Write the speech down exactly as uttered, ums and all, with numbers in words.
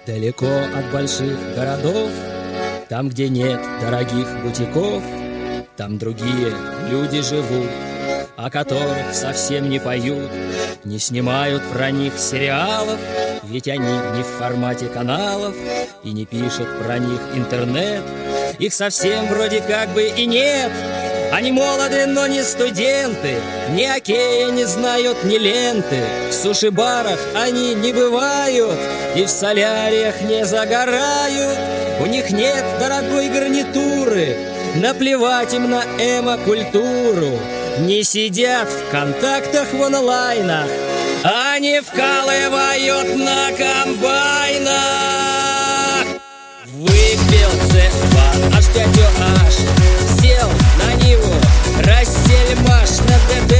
Далеко от больших городов, там, где нет дорогих бутиков, там другие люди живут, о которых совсем не поют, не снимают про них сериалов, ведь они не в формате каналов и не пишет про них интернет. Их совсем вроде как бы и нет. Они молоды, но не студенты, ни окея не знают, ни ленты. В суши-барах они не бывают и в соляриях не загорают. У них нет дорогой гарнитуры, наплевать им на эмо-культуру. Не сидят в контактах в онлайнах, они вкалывают на комбайнах. Выпил цэ два, аш пять о аш, сел на Ниву, рассельмаш на ДТ.